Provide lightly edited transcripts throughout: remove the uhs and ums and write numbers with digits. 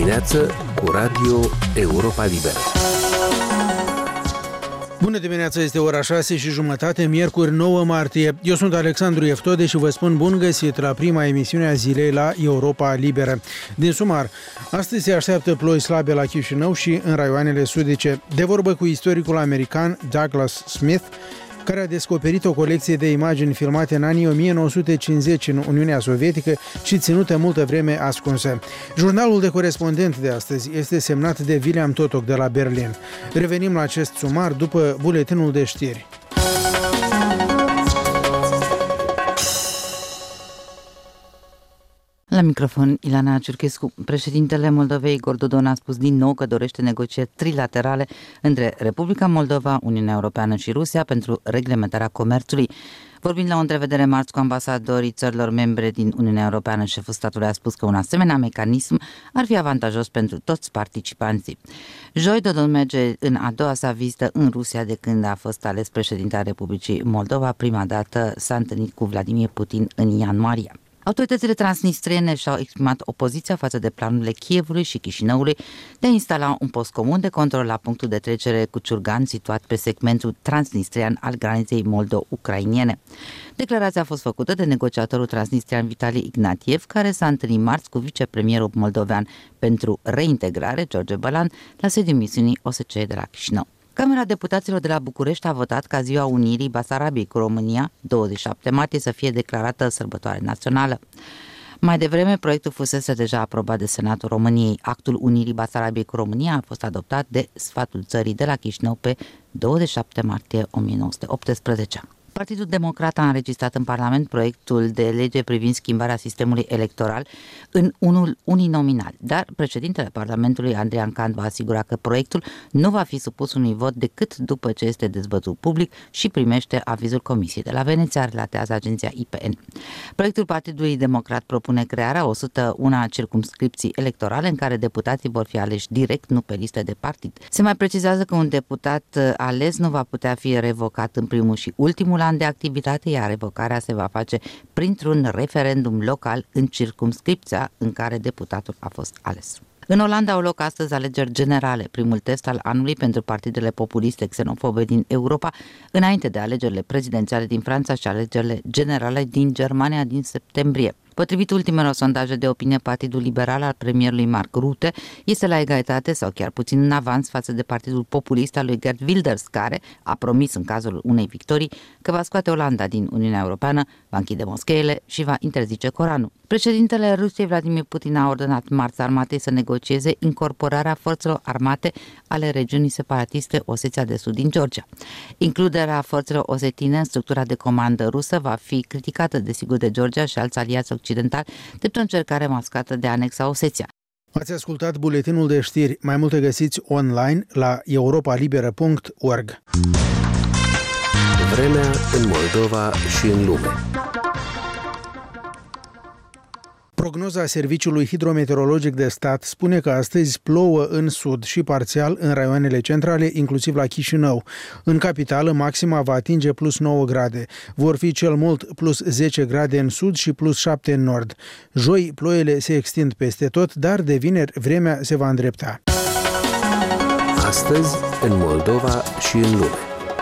dimineață cu Radio Europa Liberă. Bună dimineața, este ora 6:30, miercuri 9 martie. Eu sunt Alexandru Eftode și vă spun bun găsit la prima emisiune a zilei la Europa Liberă. Din sumar, astăzi se așteaptă ploi slabe la Chișinău și în raioanele sudice. De vorbă cu istoricul american Douglas Smith, care a descoperit o colecție de imagini filmate în anii 1950 în Uniunea Sovietică și ținută multă vreme ascunsă. Jurnalul de corespondent de astăzi este semnat de William Totoc de la Berlin. Revenim la acest sumar după buletinul de știri. La microfon, Ilana Ciurchescu. Președintele Moldovei, Igor Dodon, a spus din nou că dorește negocieri trilaterale între Republica Moldova, Uniunea Europeană și Rusia pentru reglementarea comerțului. Vorbind la o întrevedere marți cu ambasadorii țărilor membre din Uniunea Europeană, șeful statului a spus că un asemenea mecanism ar fi avantajos pentru toți participanții. Joi, Dodon merge în a doua sa vizită în Rusia de când a fost ales președinte al Republicii Moldova. Prima dată s-a întâlnit cu Vladimir Putin în ianuarie. Autoritățile transnistriene și-au exprimat opoziția față de planurile Kievului și Chișinăului de a instala un post comun de control la punctul de trecere cu Ciurgan, situat pe segmentul transnistrian al graniței moldo-ucrainiene. Declarația a fost făcută de negociatorul transnistrian Vitali Ignatiev, care s-a întâlnit marți cu vicepremierul moldovean pentru reintegrare, George Bălan, la sediul misiunii OSCE de la Chișinău. Camera Deputaților de la București a votat ca Ziua Unirii Basarabiei cu România, 27 martie, să fie declarată sărbătoare națională. Mai devreme, proiectul fusese deja aprobat de Senatul României. Actul Unirii Basarabiei cu România a fost adoptat de Sfatul Țării de la Chișinău pe 27 martie 1918. Partidul Democrat a înregistrat în Parlament proiectul de lege privind schimbarea sistemului electoral în unul uninominal, dar președintele Parlamentului, Andrian Can, va asigura că proiectul nu va fi supus unui vot decât după ce este dezbătut public și primește avizul Comisiei de la Veneția, relatează agenția IPN. Proiectul Partidului Democrat propune crearea 101 circumscripții electorale în care deputații vor fi aleși direct, nu pe liste de partid. Se mai precizează că un deputat ales nu va putea fi revocat în primul și ultimul an de activitate, iar revocarea se va face printr-un referendum local în circumscripția în care deputatul a fost ales. În Olanda au loc astăzi alegeri generale, primul test al anului pentru partidele populiste xenofobe din Europa, înainte de alegerile prezidențiale din Franța și alegerile generale din Germania din septembrie. Potrivit ultimelor sondaje de opinie, Partidul Liberal al premierului Mark Rutte este la egalitate sau chiar puțin în avans față de Partidul Populist al lui Geert Wilders, care a promis în cazul unei victorii că va scoate Olanda din Uniunea Europeană, va închide moscheile și va interzice Coranul. Președintele Rusiei Vladimir Putin a ordonat marți armatei să negocieze incorporarea forțelor armate ale regiunii separatiste Osetia de Sud din Georgia. Includerea forțelor osetine în structura de comandă rusă va fi criticată desigur de Georgia și alți aliați occidentali drept o încercare mascată de a anexa Osetia. Ați ascultat buletinul de știri. Mai multe găsiți online la europalibera.org. Vremea în Moldova și în lume. Prognoza Serviciului Hidrometeorologic de Stat spune că astăzi plouă în sud și parțial în raioanele centrale, inclusiv la Chișinău. În capitală, maxima va atinge plus 9 grade. Vor fi cel mult plus 10 grade în sud și plus 7 în nord. Joi, ploile se extind peste tot, dar de vineri vremea se va îndrepta. Astăzi, în Moldova și în lume.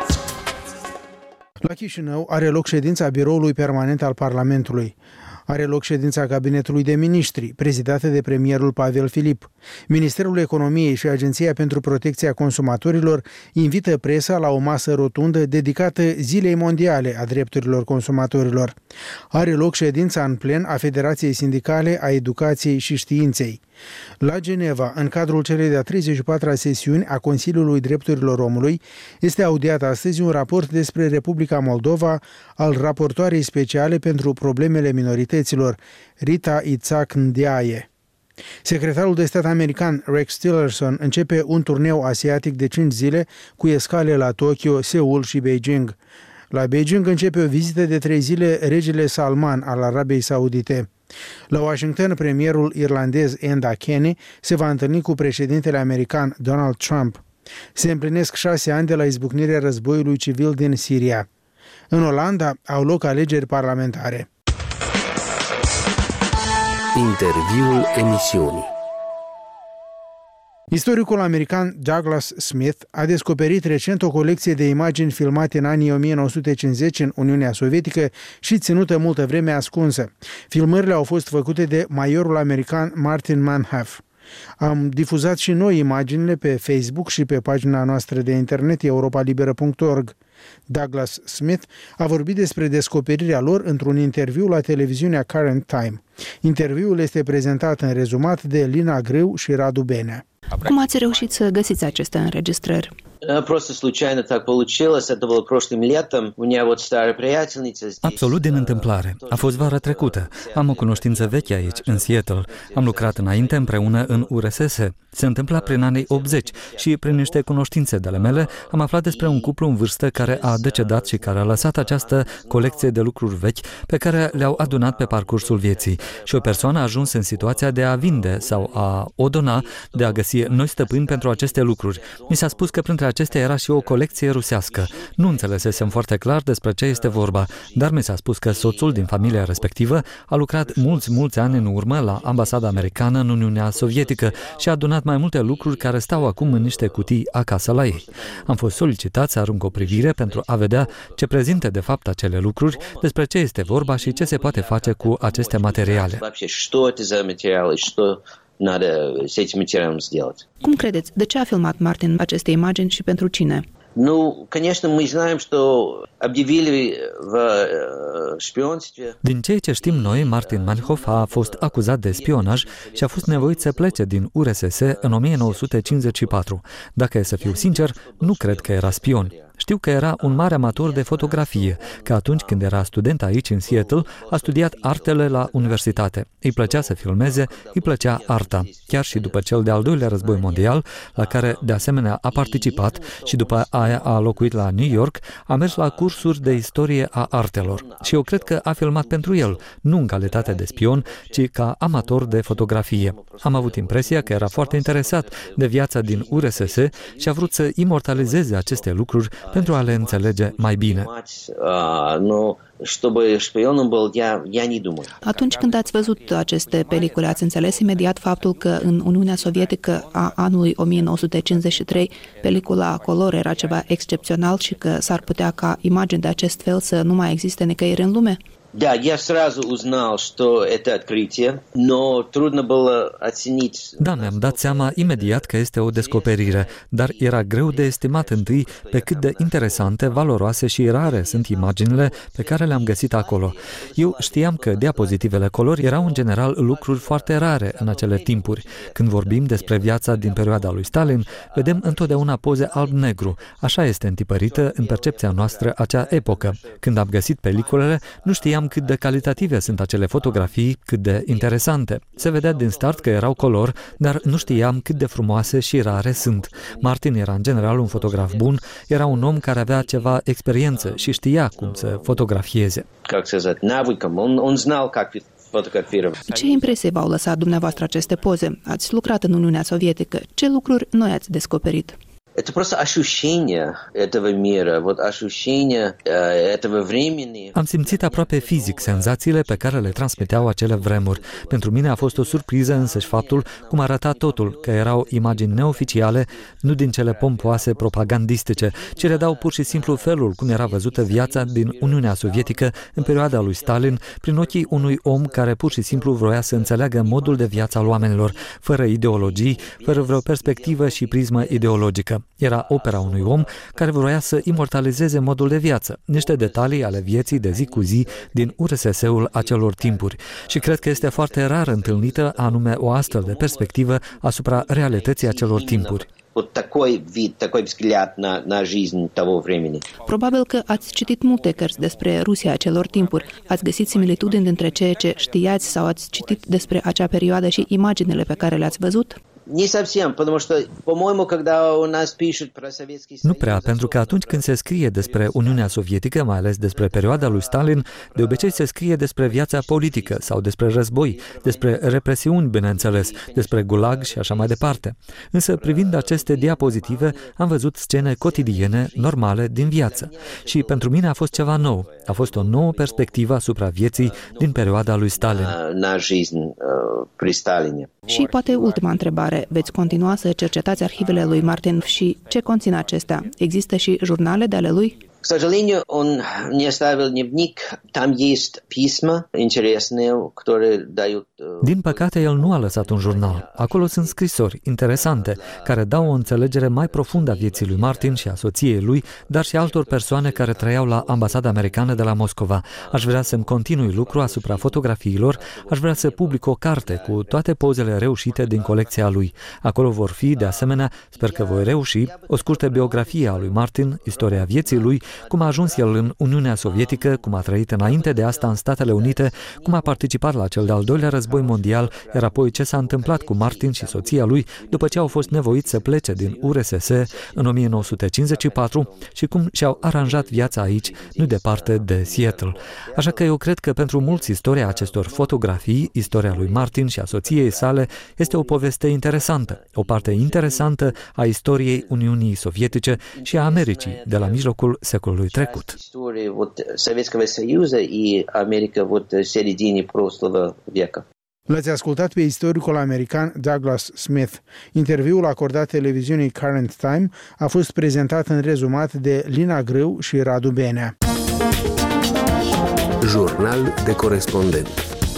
La Chișinău are loc ședința Biroului Permanent al Parlamentului. Are loc ședința Cabinetului de Miniștri, prezidată de premierul Pavel Filip. Ministerul Economiei și Agenția pentru Protecția Consumatorilor invită presa la o masă rotundă dedicată Zilei Mondiale a Drepturilor Consumatorilor. Are loc ședința în plen a Federației Sindicale a Educației și Științei. La Geneva, în cadrul celei de-a 34-a sesiuni a Consiliului Drepturilor Omului, este audiat astăzi un raport despre Republica Moldova al raportoarei speciale pentru problemele minorităților, Rita Itzhak-Ndiaye. Secretarul de stat american Rex Tillerson începe un turneu asiatic de 5 zile cu escale la Tokyo, Seul și Beijing. La Beijing începe o vizită de 3 zile regele Salman al Arabiei Saudite. La Washington, premierul irlandez Enda Kenny se va întâlni cu președintele american Donald Trump. Se împlinesc 6 ani de la izbucnirea războiului civil din Siria. În Olanda au loc alegeri parlamentare. Interviul emisiunii. Istoricul american Douglas Smith a descoperit recent o colecție de imagini filmate în anii 1950 în Uniunea Sovietică și ținută multă vreme ascunsă. Filmările au fost făcute de majorul american Martin Mannheim. Am difuzat și noi imaginile pe Facebook și pe pagina noastră de internet europalibera.org. Douglas Smith a vorbit despre descoperirea lor într-un interviu la televiziunea Current Time. Interviul este prezentat în rezumat de Lina Grâu și Radu Benea. Cum ați reușit să găsiți aceste înregistrări? Просто случайно так получилось. Это было прошлым летом. У меня вот старая приятельница здесь. Absolut din întâmplare. A fost vara trecută. Am o cunoștință veche aici, în Seattle. Am lucrat înainte împreună în URSS. Se întâmpla prin anii 80 și prin niște cunoștințe de ale mele am aflat despre un cuplu în vârstă care a decedat și care a lăsat această colecție de lucruri vechi pe care le-au adunat pe parcursul vieții. Și o persoană a ajuns în situația de a vinde sau a o dona, de a găsi noi stăpâni pentru aceste lucruri. Mi s-a spus că printre acestea era și o colecție rusească. Nu înțelesesem foarte clar despre ce este vorba, dar mi s-a spus că soțul din familia respectivă a lucrat mulți ani în urmă la ambasada americană în Uniunea Sovietică și a adunat mai multe lucruri care stau acum în niște cutii acasă la ei. Am fost solicitat să arunc o privire pentru a vedea ce prezintă de fapt acele lucruri, despre ce este vorba și ce se poate face cu aceste materiale. Cum credeți? De ce a filmat Martin aceste imagini și pentru cine? Din ceea ce știm noi, Martin Mannheim a fost acuzat de spionaj și a fost nevoit să plece din URSS în 1954. Dacă e să fiu sincer, nu cred că era spion. Știu că era un mare amator de fotografie, că atunci când era student aici în Seattle, a studiat artele la universitate. Îi plăcea să filmeze, îi plăcea arta. Chiar și după cel de-al doilea război mondial, la care de asemenea a participat și după aia a locuit la New York, a mers la cursuri de istorie a artelor. Și eu cred că a filmat pentru el, nu în calitate de spion, ci ca amator de fotografie. Am avut impresia că era foarte interesat de viața din URSS și a vrut să imortalizeze aceste lucruri pentru a le înțelege mai bine. Atunci când ați văzut aceste pelicule, ați înțeles imediat faptul că în Uniunea Sovietică a anului 1953 pelicula color era ceva excepțional și că s-ar putea ca imagini de acest fel să nu mai existe nicăieri în lume? Да, я сразу узнал, что это открытие, но трудно было оценить. Da, mi-am dat seama imediat că este o descoperire, dar era greu de estimat întâi pe cât de interesante, valoroase și rare sunt imaginile pe care le-am găsit acolo. Eu știam că diapozitivele color erau în general lucruri foarte rare în acele timpuri. Când vorbim despre viața din perioada lui Stalin, vedem întotdeauna poze alb-negru. Așa este întipărită în percepția noastră acea epocă. Când am găsit peliculele, nu știam cât de calitative sunt acele fotografii, cât de interesante. Se vedea din start că erau color, dar nu știam cât de frumoase și rare sunt. Martin era în general un fotograf bun, era un om care avea ceva experiență și știa cum să fotografieze. Ce impresie v-au lăsat dumneavoastră aceste poze? Ați lucrat în Uniunea Sovietică. Ce lucruri noi ați descoperit? Это просто ощущение этого мира, вот ощущение этого времени. Am simțit aproape fizic senzațiile pe care le transmiteau acele vremuri. Pentru mine a fost o surpriză însăși faptul cum arăta totul, că erau imagini neoficiale, nu din cele pompoase propagandistice, ci redau pur și simplu felul cum era văzută viața din Uniunea Sovietică în perioada lui Stalin, prin ochii unui om care pur și simplu vroia să înțeleagă modul de viață al oamenilor, fără ideologii, fără vreo perspectivă și prismă ideologică. Era opera unui om care vroia să imortalizeze modul de viață, niște detalii ale vieții de zi cu zi din URSS-ul acelor timpuri. Și cred că este foarte rar întâlnită anume o astfel de perspectivă asupra realității acelor timpuri. Probabil că ați citit multe cărți despre Rusia acelor timpuri. Ați găsit similitudini dintre ceea ce știați sau ați citit despre acea perioadă și imaginile pe care le-ați văzut? Nu prea, pentru că atunci când se scrie despre Uniunea Sovietică, mai ales despre perioada lui Stalin, de obicei se scrie despre viața politică sau despre război, despre represiuni, bineînțeles, despre gulag și așa mai departe. Însă, privind aceste diapozitive, am văzut scene cotidiene, normale, din viață. Și pentru mine a fost ceva nou. A fost o nouă perspectivă asupra vieții din perioada lui Stalin. Și poate ultima întrebare. Veți continua să cercetați arhivele lui Martin și ce conțin acestea? Există și jurnale de ale lui? К сожалению, он не оставил дневник. Там есть письма интересные, которые дают... Din păcate, el nu a lăsat un jurnal. Acolo sunt scrisori interesante, care dau o înțelegere mai profundă a vieții lui Martin și a soției lui, dar și altor persoane care trăiau la ambasada americană de la Moscova. Aș vrea să-mi continui lucru asupra fotografiilor, aș vrea să public o carte cu toate pozele reușite din colecția lui. Acolo vor fi, de asemenea, sper că voi reuși, o scurtă biografie a lui Martin, istoria vieții lui, cum a ajuns el în Uniunea Sovietică, cum a trăit înainte de asta în Statele Unite, cum a participat la cel de-al doilea război mondial, iar apoi ce s-a întâmplat cu Martin și soția lui după ce au fost nevoiți să plece din URSS în 1954 și cum și-au aranjat viața aici, nu departe de Seattle. Așa că eu cred că pentru mulți istoria acestor fotografii, istoria lui Martin și a soției sale, este o poveste interesantă, o parte interesantă a istoriei Uniunii Sovietice și a Americii de la mijlocul secolului trecut. L-ați ascultat pe istoricul american Douglas Smith. Interviul acordat televiziunii Current Time a fost prezentat în rezumat de Lina Grâu și Radu Benea. Jurnal de corespondent.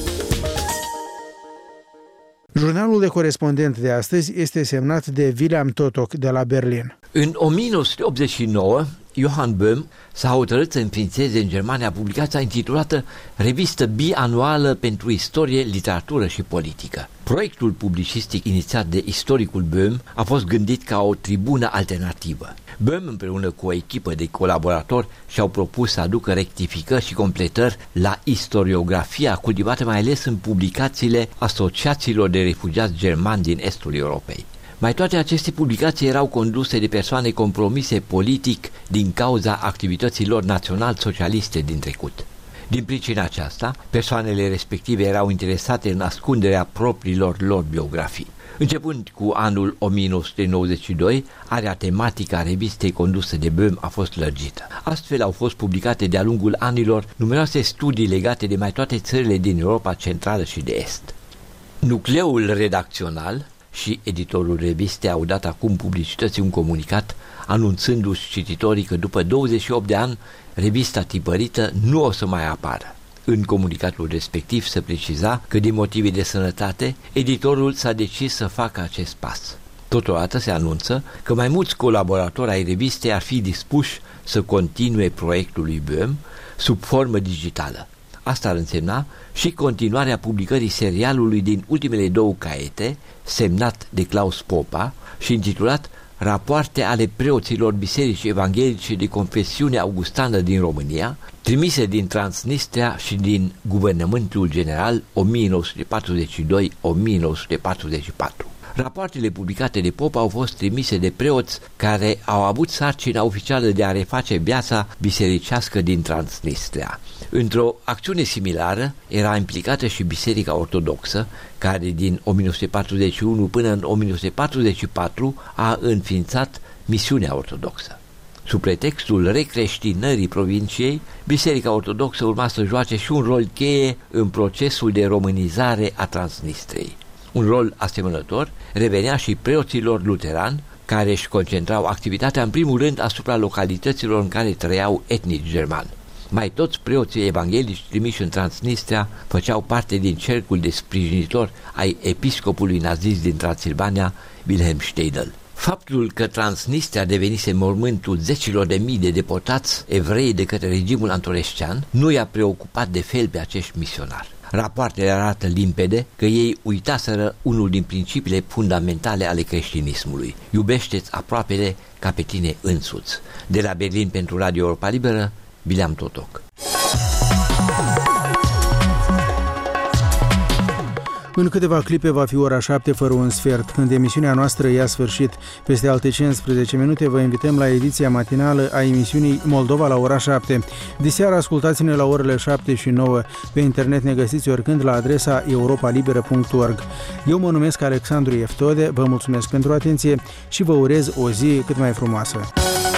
Jurnalul de corespondent de astăzi este semnat de William Totok de la Berlin. În 1989, Johann Böhm s-a hotărât să înființeze în Germania publicația intitulată Revistă bianuală pentru istorie, literatură și politică. Proiectul publicistic inițiat de istoricul Böhm a fost gândit ca o tribună alternativă. Böhm împreună cu o echipă de colaboratori și-au propus să aducă rectificări și completări la istoriografia cultivată mai ales în publicațiile asociațiilor de refugiați germani din estul Europei. Mai toate aceste publicații erau conduse de persoane compromise politic din cauza activităților național-socialiste din trecut. Din pricina aceasta, persoanele respective erau interesate în ascunderea propriilor lor biografii. Începând cu anul 1992, area tematică a revistei condusă de Böhm a fost lărgită. Astfel au fost publicate de-a lungul anilor numeroase studii legate de mai toate țările din Europa Centrală și de Est. Nucleul redacțional și editorul revistei au dat acum publicității un comunicat anunțându-și cititorii că după 28 de ani revista tipărită nu o să mai apară. În comunicatul respectiv se preciza că din motive de sănătate, editorul s-a decis să facă acest pas. Totodată se anunță că mai mulți colaboratori ai revistei ar fi dispuși să continue proiectul lui Böhm sub formă digitală. Asta ar însemna și continuarea publicării serialului din ultimele două caiete, semnat de Claus Popa și intitulat Rapoarte ale preoților Bisericii Evanghelice de Confesiune Augustană din România, trimise din Transnistria și din Guvernământul General 1942-1944. Rapoartele publicate de Popa au fost trimise de preoți care au avut sarcina oficială de a reface viața bisericească din Transnistria. Într-o acțiune similară era implicată și Biserica Ortodoxă, care din 1941 până în 1944 a înființat misiunea ortodoxă. Sub pretextul recreștinării provinciei, Biserica Ortodoxă urma să joace și un rol cheie în procesul de românizare a Transnistriei. Un rol asemănător revenea și preoților luterani, care își concentrau activitatea în primul rând asupra localităților în care trăiau etnici germani. Mai toți preoții evanghelici trimiși în Transnistria făceau parte din cercul de sprijinitori ai episcopului nazist din Transilvania, Wilhelm Steidl. Faptul că Transnistria devenise mormântul zecilor de mii de deportați evrei de către regimul antorescean nu i-a preocupat de fel pe acești misionari. Rapoartele arată limpede că ei uitaseră unul din principiile fundamentale ale creștinismului. Iubește-ți aproapele ca pe tine însuți. De la Berlin pentru Radio Europa Liberă, William Totok. În câteva clipe va fi ora 7 fără un sfert, când emisiunea noastră ia sfârșit. Peste alte 15 minute vă invităm la ediția matinală a emisiunii Moldova la ora 7. Diseară ascultați-ne la orele 7 și 9. Pe internet ne găsiți oricând la adresa europalibera.org. Eu mă numesc Alexandru Eftode, vă mulțumesc pentru atenție și vă urez o zi cât mai frumoasă.